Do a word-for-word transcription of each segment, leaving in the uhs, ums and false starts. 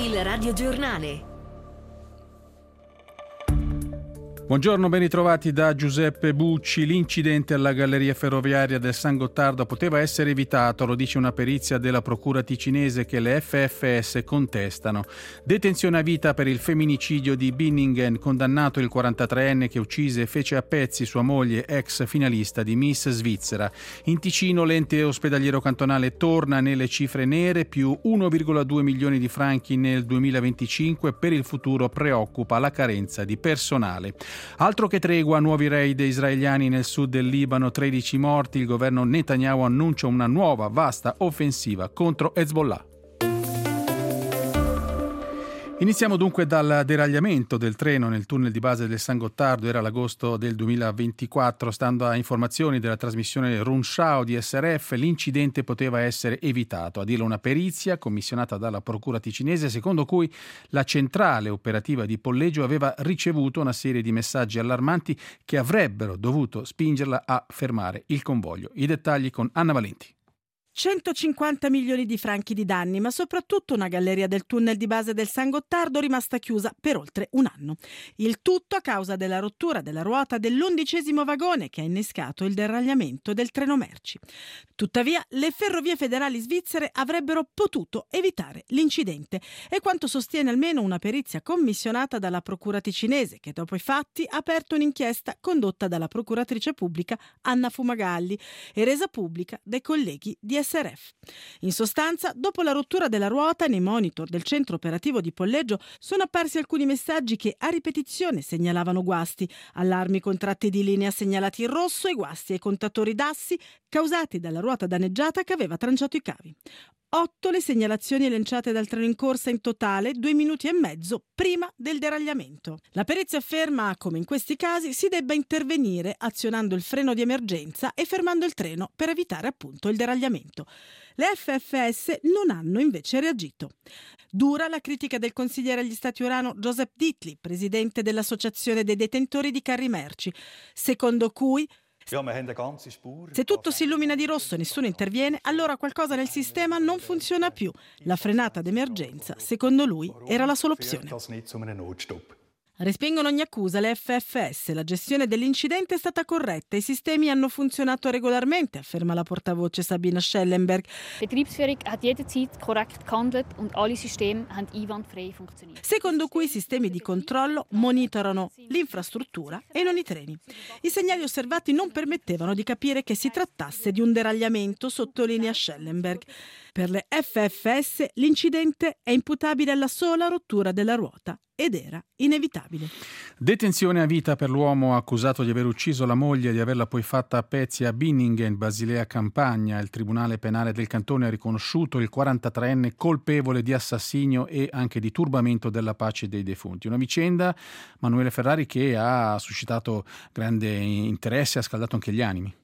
Il radiogiornale. Buongiorno, ben ritrovati da Giuseppe Bucci. L'incidente alla galleria ferroviaria del San Gottardo poteva essere evitato, lo dice una perizia della procura ticinese che le F F S contestano. Detenzione a vita per il femminicidio di Binningen, condannato il quarantatreenne che uccise e fece a pezzi sua moglie, ex finalista di Miss Svizzera. In Ticino l'ente ospedaliero cantonale torna nelle cifre nere, più uno virgola due milioni di franchi nel duemilaventicinque. Per il futuro preoccupa la carenza di personale. Altro che tregua, nuovi raid israeliani nel sud del Libano, tredici morti, il governo Netanyahu annuncia una nuova vasta offensiva contro Hezbollah. Iniziamo dunque dal deragliamento del treno nel tunnel di base del San Gottardo. Era l'agosto del duemilaventiquattro. Stando a informazioni della trasmissione Rundschau di S R F, l'incidente poteva essere evitato. A dirlo una perizia commissionata dalla procura ticinese, secondo cui la centrale operativa di Polleggio aveva ricevuto una serie di messaggi allarmanti che avrebbero dovuto spingerla a fermare il convoglio. I dettagli con Anna Valenti. centocinquanta milioni di franchi di danni, ma soprattutto una galleria del tunnel di base del San Gottardo rimasta chiusa per oltre un anno. Il tutto a causa della rottura della ruota dell'undicesimo vagone che ha innescato il deragliamento del treno merci. Tuttavia, le ferrovie federali svizzere avrebbero potuto evitare l'incidente, è quanto sostiene almeno una perizia commissionata dalla procura ticinese, che dopo i fatti ha aperto un'inchiesta condotta dalla procuratrice pubblica Anna Fumagalli e resa pubblica dai colleghi di S R F. In sostanza, dopo la rottura della ruota, nei monitor del centro operativo di Polleggio sono apparsi alcuni messaggi che a ripetizione segnalavano guasti, allarmi con tratti di linea segnalati in rosso e guasti ai contatori d'assi causati dalla ruota danneggiata che aveva tranciato i cavi. Otto le segnalazioni lanciate dal treno in corsa in totale due minuti e mezzo prima del deragliamento. La perizia afferma come in questi casi si debba intervenire azionando il freno di emergenza e fermando il treno per evitare appunto il deragliamento. Le F F S non hanno invece reagito. Dura la critica del consigliere agli Stati Urano Joseph Dietli, presidente dell'Associazione dei detentori di carri merci, secondo cui se tutto si illumina di rosso e nessuno interviene, allora qualcosa nel sistema non funziona più. La frenata d'emergenza, secondo lui, era la sola opzione. Respingono ogni accusa le F F S. La gestione dell'incidente è stata corretta e i sistemi hanno funzionato regolarmente, afferma la portavoce Sabina Schellenberg. Betriebsführung hat jederzeit korrekt gehandelt und alle Systeme haben einwandfrei funktioniert. Secondo cui i sistemi di controllo monitorano l'infrastruttura e non i treni. I segnali osservati non permettevano di capire che si trattasse di un deragliamento, sottolinea Schellenberg. Per le F F S l'incidente è imputabile alla sola rottura della ruota ed era inevitabile. Detenzione a vita per l'uomo accusato di aver ucciso la moglie e di averla poi fatta a pezzi a Binningen, Basilea Campagna. Il Tribunale Penale del Cantone ha riconosciuto il quarantatreenne colpevole di assassinio e anche di turbamento della pace dei defunti. Una vicenda, Manuele Ferrari, che ha suscitato grande interesse e ha scaldato anche gli animi.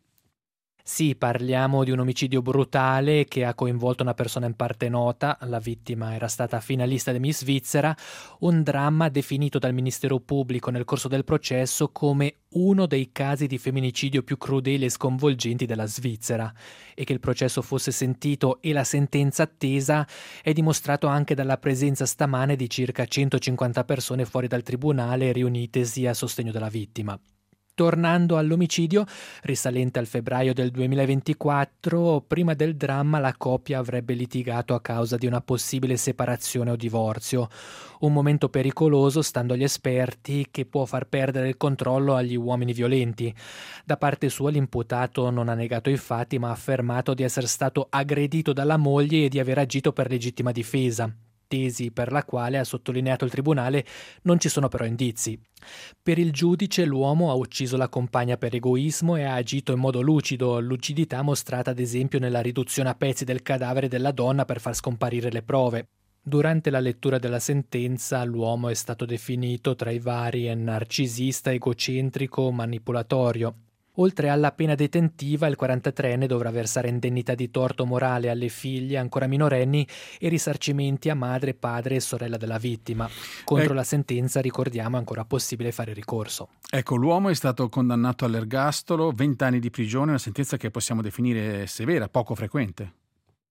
Sì, parliamo di un omicidio brutale che ha coinvolto una persona in parte nota. La vittima era stata finalista di Miss Svizzera, un dramma definito dal Ministero Pubblico nel corso del processo come uno dei casi di femminicidio più crudeli e sconvolgenti della Svizzera. E che il processo fosse sentito e la sentenza attesa è dimostrato anche dalla presenza stamane di circa centocinquanta persone fuori dal tribunale riunitesi a sostegno della vittima. Tornando all'omicidio, risalente al febbraio del duemilaventiquattro, prima del dramma la coppia avrebbe litigato a causa di una possibile separazione o divorzio. Un momento pericoloso, stando agli esperti, che può far perdere il controllo agli uomini violenti. Da parte sua l'imputato non ha negato i fatti, ma ha affermato di essere stato aggredito dalla moglie e di aver agito per legittima difesa. Tesi per la quale, ha sottolineato il tribunale, non ci sono però indizi. Per il giudice l'uomo ha ucciso la compagna per egoismo e ha agito in modo lucido, lucidità mostrata ad esempio nella riduzione a pezzi del cadavere della donna per far scomparire le prove. Durante la lettura della sentenza l'uomo è stato definito tra i vari narcisista, egocentrico, manipolatorio. Oltre alla pena detentiva, il quarantatreenne dovrà versare indennità di torto morale alle figlie ancora minorenni e risarcimenti a madre, padre e sorella della vittima. Contro eh, la sentenza, ricordiamo, è ancora possibile fare ricorso. Ecco, l'uomo è stato condannato all'ergastolo, venti anni di prigione, una sentenza che possiamo definire severa, poco frequente.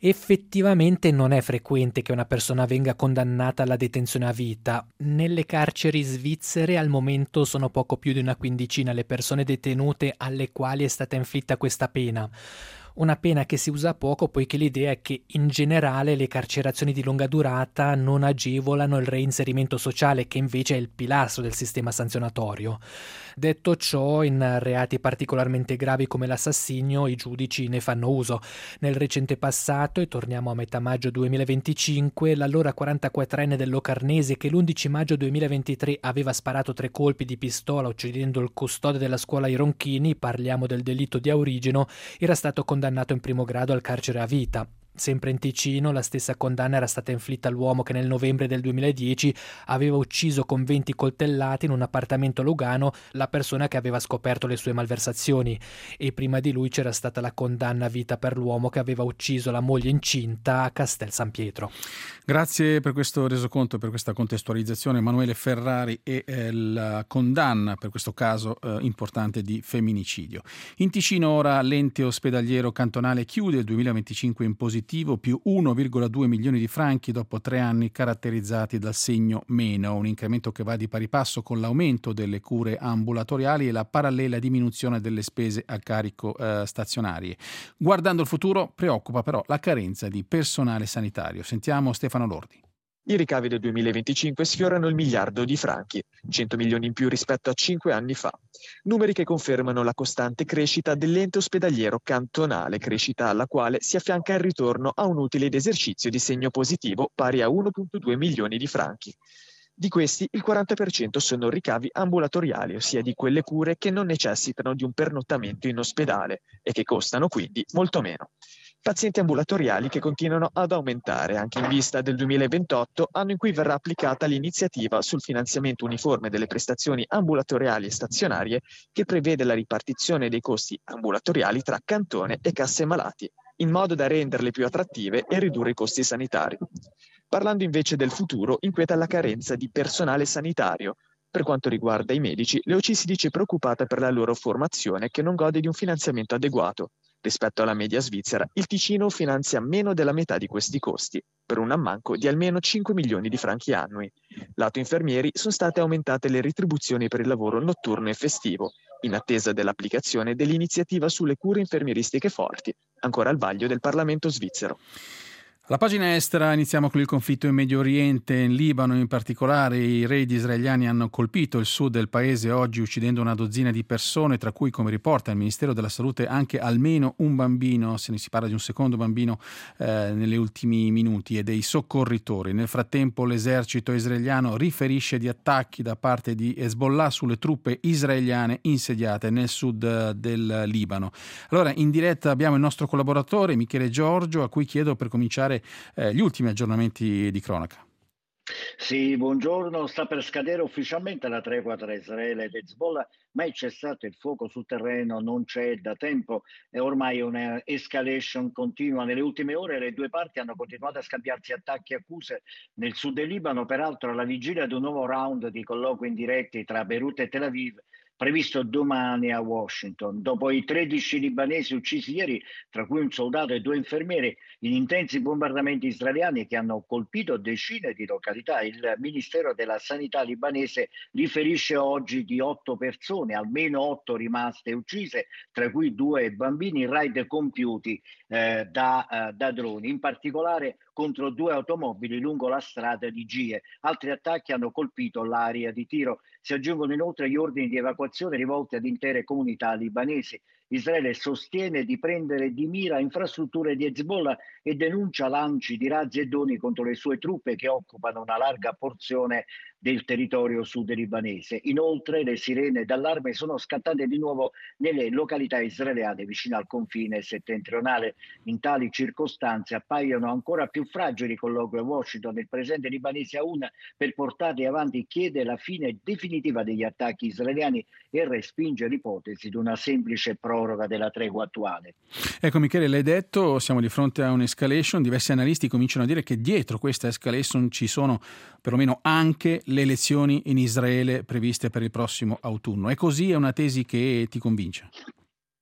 Effettivamente non è frequente che una persona venga condannata alla detenzione a vita. Nelle carceri svizzere al momento sono poco più di una quindicina le persone detenute alle quali è stata inflitta questa pena. Una pena che si usa poco poiché l'idea è che in generale le carcerazioni di lunga durata non agevolano il reinserimento sociale, che invece è il pilastro del sistema sanzionatorio. Detto ciò, in reati particolarmente gravi come l'assassinio i giudici ne fanno uso. Nel recente passato, e torniamo a metà maggio duemilaventicinque, l'allora quarantaquattrenne del Locarnese, che l'undici maggio duemilaventitré aveva sparato tre colpi di pistola uccidendo il custode della scuola ai Ronchini, parliamo del delitto di Aurigeno, era stato condannato in primo grado al carcere a vita. Sempre in Ticino la stessa condanna era stata inflitta all'uomo che nel novembre del duemiladieci aveva ucciso con venti coltellate in un appartamento a Lugano la persona che aveva scoperto le sue malversazioni, e prima di lui c'era stata la condanna a vita per l'uomo che aveva ucciso la moglie incinta a Castel San Pietro. Grazie per questo resoconto e per questa contestualizzazione, Emanuele Ferrari, e eh, la condanna per questo caso eh, importante di femminicidio. In Ticino ora l'ente ospedaliero cantonale chiude il duemilaventicinque in positivo, più uno virgola due milioni di franchi dopo tre anni caratterizzati dal segno meno, un incremento che va di pari passo con l'aumento delle cure ambulatoriali e la parallela diminuzione delle spese a carico eh, stazionarie. Guardando il futuro, preoccupa però la carenza di personale sanitario. Sentiamo Stefano Lordi. I ricavi del duemilaventicinque sfiorano il miliardo di franchi, cento milioni in più rispetto a cinque anni fa. Numeri che confermano la costante crescita dell'ente ospedaliero cantonale, crescita alla quale si affianca il ritorno a un utile d'esercizio di segno positivo pari a uno virgola due milioni di franchi. Di questi il quaranta per cento sono ricavi ambulatoriali, ossia di quelle cure che non necessitano di un pernottamento in ospedale e che costano quindi molto meno. Pazienti ambulatoriali che continuano ad aumentare anche in vista del duemilaventotto, anno in cui verrà applicata l'iniziativa sul finanziamento uniforme delle prestazioni ambulatoriali e stazionarie, che prevede la ripartizione dei costi ambulatoriali tra cantone e casse malati, in modo da renderle più attrattive e ridurre i costi sanitari. Parlando invece del futuro, inquieta la carenza di personale sanitario. Per quanto riguarda i medici, l'E O C si dice preoccupata per la loro formazione, che non gode di un finanziamento adeguato. Rispetto alla media svizzera, il Ticino finanzia meno della metà di questi costi, per un ammanco di almeno cinque milioni di franchi annui. Lato infermieri, sono state aumentate le retribuzioni per il lavoro notturno e festivo, in attesa dell'applicazione dell'iniziativa sulle cure infermieristiche forti, ancora al vaglio del Parlamento svizzero. Alla pagina estera iniziamo con il conflitto in Medio Oriente. In Libano in particolare i raid israeliani hanno colpito il sud del paese oggi, uccidendo una dozzina di persone, tra cui, come riporta il Ministero della Salute, anche almeno un bambino, se ne si parla di un secondo bambino eh, negli ultimi minuti, e dei soccorritori. Nel frattempo l'esercito israeliano riferisce di attacchi da parte di Hezbollah sulle truppe israeliane insediate nel sud del Libano. Allora, in diretta abbiamo il nostro collaboratore Michele Giorgio, a cui chiedo per cominciare Eh, gli ultimi aggiornamenti di cronaca. Sì, buongiorno. Sta per scadere ufficialmente la tregua tra Israele ed Hezbollah, ma è cessato il fuoco sul terreno, non c'è da tempo e ormai una escalation continua. Nelle ultime ore le due parti hanno continuato a scambiarsi attacchi e accuse nel sud del Libano, peraltro alla vigilia di un nuovo round di colloqui indiretti tra Beirut e Tel Aviv, previsto domani a Washington. Dopo i tredici libanesi uccisi ieri, tra cui un soldato e due infermieri, in intensi bombardamenti israeliani che hanno colpito decine di località, il Ministero della Sanità libanese riferisce oggi di otto persone, almeno otto rimaste uccise, tra cui due bambini, raid compiuti eh, da, eh, da droni, in particolare contro due automobili lungo la strada di Gie. Altri attacchi hanno colpito l'area di tiro. Si aggiungono inoltre gli ordini di evacuazione rivolti ad intere comunità libanesi. Israele sostiene di prendere di mira infrastrutture di Hezbollah e denuncia lanci di razzi e droni contro le sue truppe che occupano una larga porzione del territorio sud libanese. Inoltre le sirene d'allarme sono scattate di nuovo nelle località israeliane vicino al confine settentrionale. In tali circostanze appaiono ancora più fragili i colloqui a Washington. Il presidente libanese Aoun, per portarli avanti, chiede la fine definitiva degli attacchi israeliani e respinge l'ipotesi di una semplice proroga della tregua attuale. Ecco Michele, l'hai detto, siamo di fronte a un'escalation. Diversi analisti cominciano a dire che dietro questa escalation ci sono perlomeno anche le elezioni in Israele previste per il prossimo autunno. È così? È una tesi che ti convince?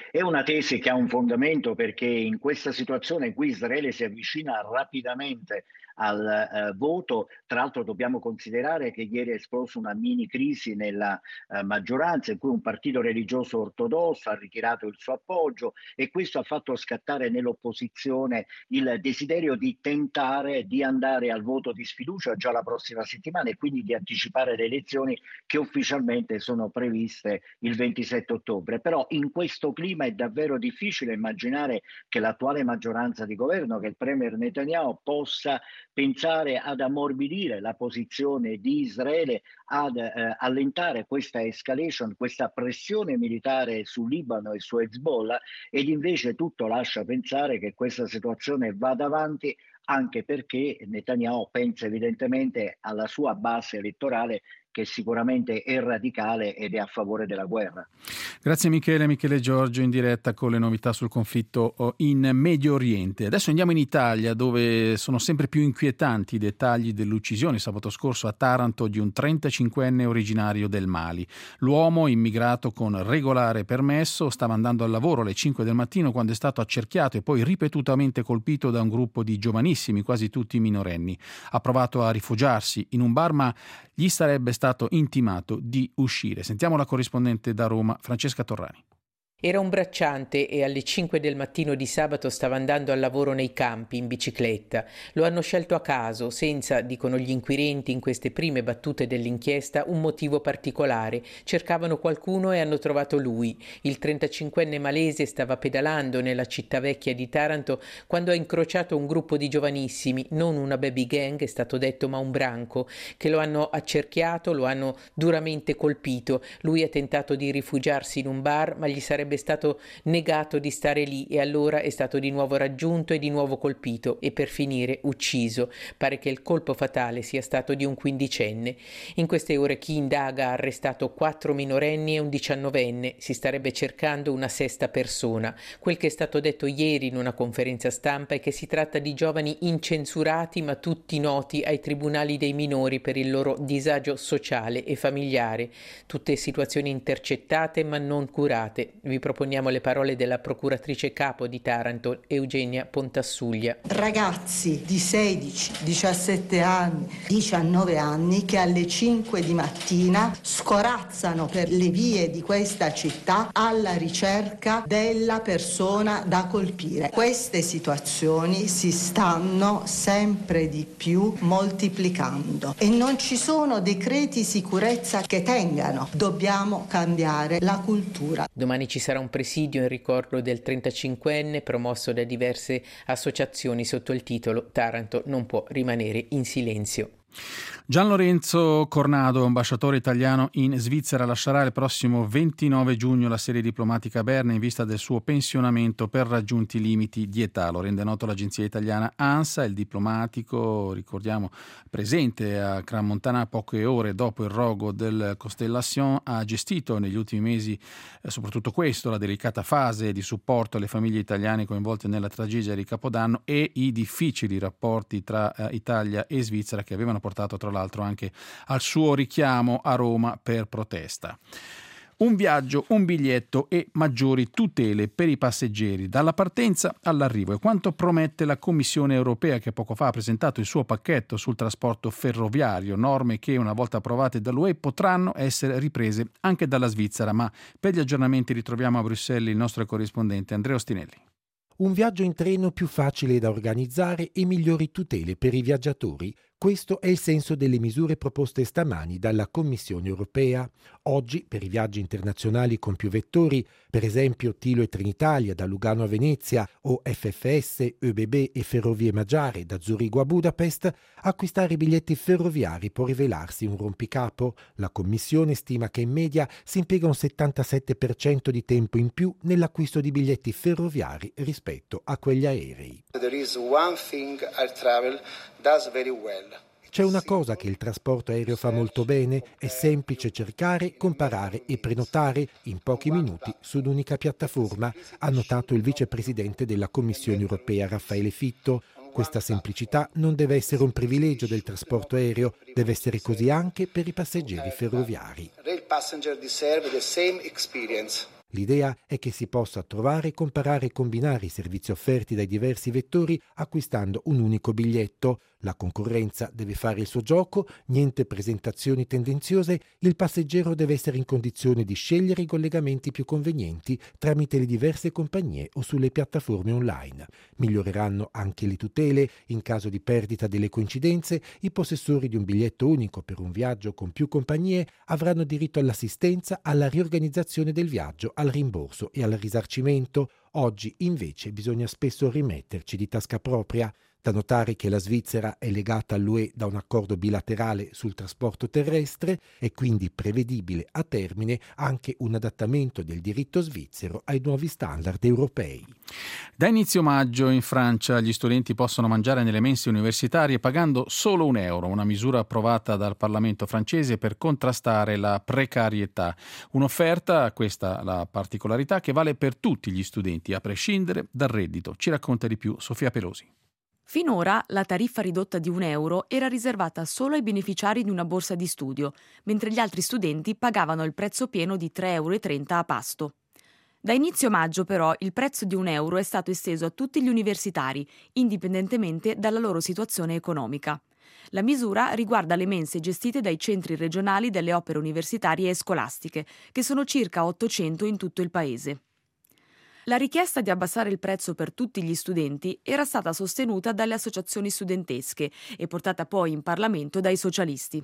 È una tesi che ha un fondamento, perché in questa situazione qui Israele si avvicina rapidamente al eh, voto. Tra l'altro dobbiamo considerare che ieri è esplosa una mini crisi nella eh, maggioranza, in cui un partito religioso ortodosso ha ritirato il suo appoggio, e questo ha fatto scattare nell'opposizione il desiderio di tentare di andare al voto di sfiducia già la prossima settimana, e quindi di anticipare le elezioni che ufficialmente sono previste il ventisette ottobre. Però in questo clima è davvero difficile immaginare che l'attuale maggioranza di governo, che il premier Netanyahu, possa pensare ad ammorbidire la posizione di Israele, ad eh, allentare questa escalation, questa pressione militare su Libano e su Hezbollah, ed invece tutto lascia pensare che questa situazione vada avanti, anche perché Netanyahu pensa evidentemente alla sua base elettorale, che sicuramente è radicale ed è a favore della guerra. Grazie Michele, Michele Giorgio in diretta con le novità sul conflitto in Medio Oriente. Adesso andiamo in Italia, dove sono sempre più inquietanti i dettagli dell'uccisione sabato scorso a Taranto di un trentacinquenne originario del Mali. L'uomo, immigrato con regolare permesso, stava andando al lavoro alle cinque del mattino quando è stato accerchiato e poi ripetutamente colpito da un gruppo di giovanissimi, quasi tutti minorenni. Ha provato a rifugiarsi in un bar, ma gli sarebbe stato intimato di uscire. Sentiamo la corrispondente da Roma, Francesca Torrani. Era un bracciante e alle cinque del mattino di sabato stava andando al lavoro nei campi in bicicletta. Lo hanno scelto a caso, senza, dicono gli inquirenti in queste prime battute dell'inchiesta, un motivo particolare. Cercavano qualcuno e hanno trovato lui. Il trentacinquenne malese stava pedalando nella città vecchia di Taranto quando ha incrociato un gruppo di giovanissimi, non una baby gang, è stato detto, ma un branco, che lo hanno accerchiato, lo hanno duramente colpito. Lui ha tentato di rifugiarsi in un bar, ma gli sarebbe è stato negato di stare lì, e allora è stato di nuovo raggiunto e di nuovo colpito e per finire ucciso. Pare che il colpo fatale sia stato di un quindicenne. In queste ore chi indaga ha arrestato quattro minorenni e un diciannovenne. Si starebbe cercando una sesta persona. Quel che è stato detto ieri in una conferenza stampa è che si tratta di giovani incensurati ma tutti noti ai tribunali dei minori per il loro disagio sociale e familiare. Tutte situazioni intercettate ma non curate. Vi proponiamo le parole della procuratrice capo di Taranto, Eugenia Pontassuglia. Ragazzi di sedici, diciassette anni, diciannove anni che alle cinque di mattina scorazzano per le vie di questa città alla ricerca della persona da colpire. Queste situazioni si stanno sempre di più moltiplicando e non ci sono decreti sicurezza che tengano. Dobbiamo cambiare la cultura. Domani ci sarà un presidio in ricordo del trentacinquenne promosso da diverse associazioni sotto il titolo Taranto non può rimanere in silenzio. Gian Lorenzo Cornado, ambasciatore italiano in Svizzera, lascerà il prossimo ventinove giugno la sede diplomatica a Berna in vista del suo pensionamento per raggiunti limiti di età. Lo rende noto l'agenzia italiana ANSA. Il diplomatico, ricordiamo, presente a Crans-Montana poche ore dopo il rogo del Constellation, ha gestito negli ultimi mesi eh, soprattutto questo, la delicata fase di supporto alle famiglie italiane coinvolte nella tragedia di Capodanno e i difficili rapporti tra eh, Italia e Svizzera, che avevano portato tra l'altro anche al suo richiamo a Roma per protesta. Un viaggio, un biglietto e maggiori tutele per i passeggeri dalla partenza all'arrivo. È quanto promette la Commissione europea, che poco fa ha presentato il suo pacchetto sul trasporto ferroviario, norme che una volta approvate dall'U E potranno essere riprese anche dalla Svizzera. Ma per gli aggiornamenti ritroviamo a Bruxelles il nostro corrispondente Andrea Ostinelli. Un viaggio in treno più facile da organizzare e migliori tutele per i viaggiatori. Questo è il senso delle misure proposte stamani dalla Commissione europea. Oggi, per i viaggi internazionali con più vettori, per esempio Tilo e Trenitalia da Lugano a Venezia o F F S, ÖBB e Ferrovie Magiare da Zurigo a Budapest, acquistare biglietti ferroviari può rivelarsi un rompicapo. La Commissione stima che in media si impiega un settantasette per cento di tempo in più nell'acquisto di biglietti ferroviari rispetto a quelli aerei. There is one thing air travel does very well. C'è una cosa che il trasporto aereo fa molto bene, è semplice cercare, comparare e prenotare in pochi minuti su un'unica piattaforma, ha notato il vicepresidente della Commissione europea Raffaele Fitto. Questa semplicità non deve essere un privilegio del trasporto aereo, deve essere così anche per i passeggeri ferroviari. Rail passenger deserve the same experience. L'idea è che si possa trovare, comparare e combinare i servizi offerti dai diversi vettori acquistando un unico biglietto. La concorrenza deve fare il suo gioco, niente presentazioni tendenziose, il passeggero deve essere in condizione di scegliere i collegamenti più convenienti tramite le diverse compagnie o sulle piattaforme online. Miglioreranno anche le tutele in caso di perdita delle coincidenze. I possessori di un biglietto unico per un viaggio con più compagnie avranno diritto all'assistenza, alla riorganizzazione del viaggio, al rimborso e al risarcimento. Oggi invece bisogna spesso rimetterci di tasca propria. Da notare che la Svizzera è legata all'U E da un accordo bilaterale sul trasporto terrestre e quindi prevedibile a termine anche un adattamento del diritto svizzero ai nuovi standard europei. Da inizio maggio in Francia gli studenti possono mangiare nelle mense universitarie pagando solo un euro, una misura approvata dal Parlamento francese per contrastare la precarietà. Un'offerta, questa la particolarità, che vale per tutti gli studenti, a prescindere dal reddito. Ci racconta di più Sofia Pelosi. Finora la tariffa ridotta di un euro era riservata solo ai beneficiari di una borsa di studio, mentre gli altri studenti pagavano il prezzo pieno di tre virgola trenta euro a pasto. Da inizio maggio però il prezzo di un euro è stato esteso a tutti gli universitari, indipendentemente dalla loro situazione economica. La misura riguarda le mense gestite dai centri regionali delle opere universitarie e scolastiche, che sono circa ottocento in tutto il paese. La richiesta di abbassare il prezzo per tutti gli studenti era stata sostenuta dalle associazioni studentesche e portata poi in Parlamento dai socialisti.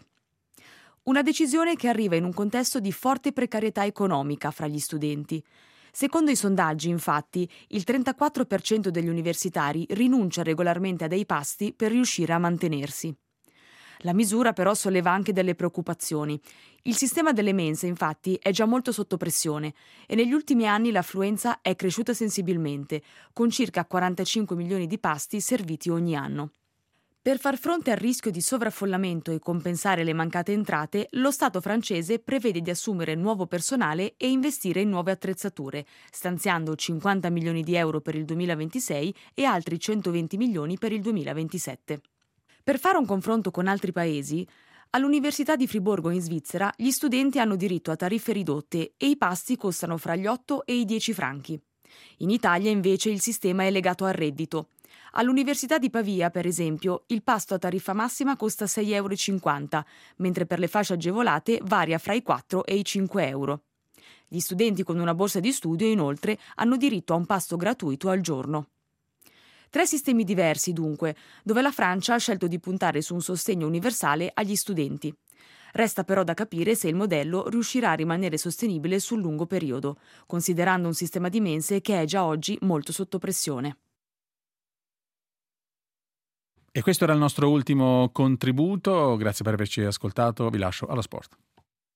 Una decisione che arriva in un contesto di forte precarietà economica fra gli studenti. Secondo i sondaggi, infatti, il trentaquattro per cento degli universitari rinuncia regolarmente a dei pasti per riuscire a mantenersi. La misura però solleva anche delle preoccupazioni. Il sistema delle mense, infatti, è già molto sotto pressione e negli ultimi anni l'affluenza è cresciuta sensibilmente, con circa quarantacinque milioni di pasti serviti ogni anno. Per far fronte al rischio di sovraffollamento e compensare le mancate entrate, lo Stato francese prevede di assumere nuovo personale e investire in nuove attrezzature, stanziando cinquanta milioni di euro per il duemilaventisei e altri centoventi milioni per il duemilaventisette. Per fare un confronto con altri paesi, all'Università di Friburgo in Svizzera gli studenti hanno diritto a tariffe ridotte e i pasti costano fra gli otto e i dieci franchi. In Italia invece il sistema è legato al reddito. All'Università di Pavia, per esempio, il pasto a tariffa massima costa sei virgola cinquanta euro, mentre per le fasce agevolate varia fra i quattro e i cinque euro. Gli studenti con una borsa di studio, inoltre, hanno diritto a un pasto gratuito al giorno. Tre sistemi diversi, dunque, dove la Francia ha scelto di puntare su un sostegno universale agli studenti. Resta però da capire se il modello riuscirà a rimanere sostenibile sul lungo periodo, considerando un sistema di mense che è già oggi molto sotto pressione. E questo era il nostro ultimo contributo. Grazie per averci ascoltato. Vi lascio allo sport.